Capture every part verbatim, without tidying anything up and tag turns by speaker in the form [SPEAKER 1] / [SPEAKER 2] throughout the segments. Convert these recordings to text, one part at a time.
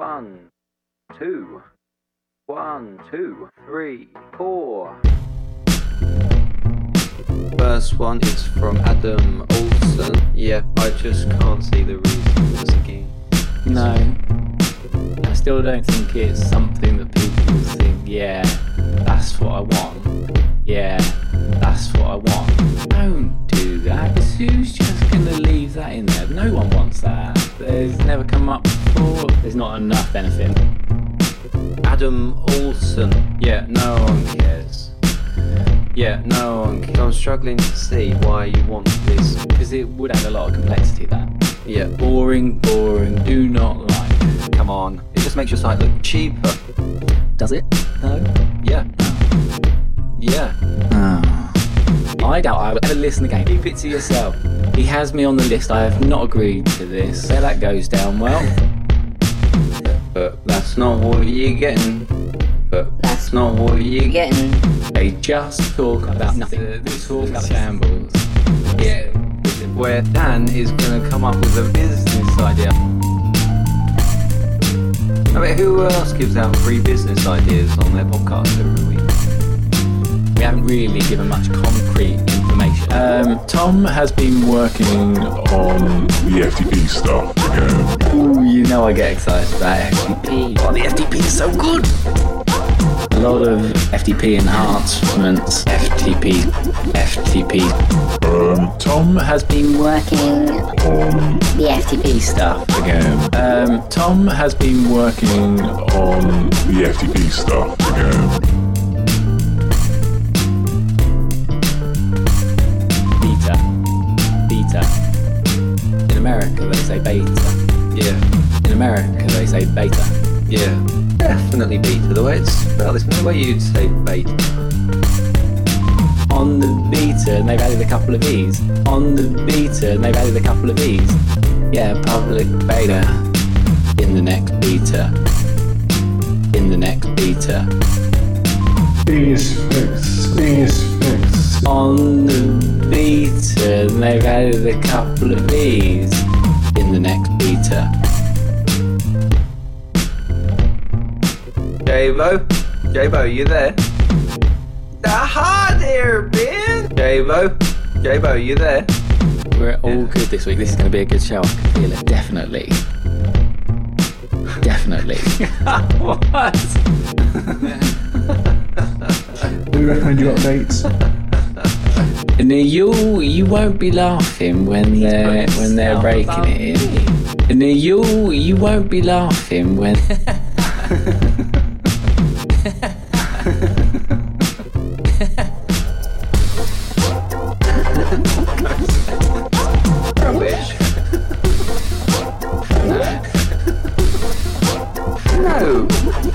[SPEAKER 1] One, two, one, two, three, four. First one is from Adam Olsen. Yeah, I just can't see the reason for this again.
[SPEAKER 2] No. I still don't think it's something that people think, yeah, that's what I want. Yeah, that's what I want. Don't do that, because who's just going to leave that in there? No one wants that. There's never come up before. There's not enough benefit.
[SPEAKER 1] Adam Olsen. Yeah, no one cares. Yeah, no one cares. I'm struggling to see why you want this.
[SPEAKER 2] Because it would add a lot of complexity, that.
[SPEAKER 1] Yeah.
[SPEAKER 2] Boring, boring, do not like.
[SPEAKER 1] Come on, it just makes your site look cheaper.
[SPEAKER 2] Does it? No?
[SPEAKER 1] Yeah. Yeah.
[SPEAKER 2] Oh. I doubt I will ever listen again. Keep it to yourself. He has me on the list. I have not agreed to this. So that goes down well.
[SPEAKER 1] But that's not what you're getting. But that's not what you're getting.
[SPEAKER 2] They just talk about nothing. They talk about shambles.
[SPEAKER 1] Yeah. Where Dan is going to come up with a business idea. I mean, who else gives out free business ideas on their podcast every week?
[SPEAKER 2] We haven't really given much concrete information. Um, Tom has been working on
[SPEAKER 3] the F T P stuff again.
[SPEAKER 2] Ooh, you know I get excited about F T P. Oh, the F T P is so good! A lot of F T P enhancements. F T P. F T P.
[SPEAKER 3] Um,
[SPEAKER 2] Tom has been working
[SPEAKER 3] on
[SPEAKER 2] the F T P stuff again. Um, Tom has been working on
[SPEAKER 3] the F T P stuff again.
[SPEAKER 2] Beta. Beta. In America they say beta.
[SPEAKER 1] Yeah.
[SPEAKER 2] In America they say beta.
[SPEAKER 1] Yeah. Definitely beta. The way it's spelled, there's no way you'd say beta.
[SPEAKER 2] On the beta, and they've added a couple of E's. On the beta, and they've added a couple of E's. Yeah, public beta. In the next beta. In the next beta.
[SPEAKER 4] E's fixed. E's fixed.
[SPEAKER 2] On the beta, and they've added a couple of E's. In the next beta.
[SPEAKER 1] Jabo? Jabo, you there? Aha there, Ben! Jabo? Jabo, you there?
[SPEAKER 2] We're all good this week. This is going to be a good show. I can feel it. Definitely. Definitely.
[SPEAKER 1] What?
[SPEAKER 4] Do you recommend you updates?
[SPEAKER 2] And you you won't be laughing when they're when they're breaking it in. And you you won't be laughing when.
[SPEAKER 1] Rubbish. No.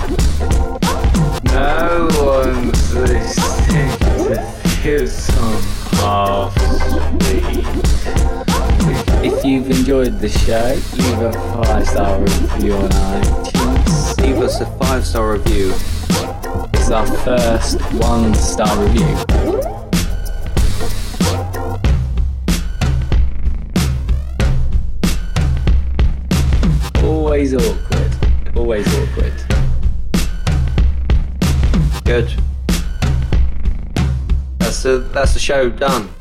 [SPEAKER 1] No one's listening to this on half speed.
[SPEAKER 2] If you've enjoyed the show, leave a five star review on iTunes.
[SPEAKER 1] Leave us a five star review.
[SPEAKER 2] It's our first one star review. Always awkward. Always awkward.
[SPEAKER 1] Good. That's the that's the show done.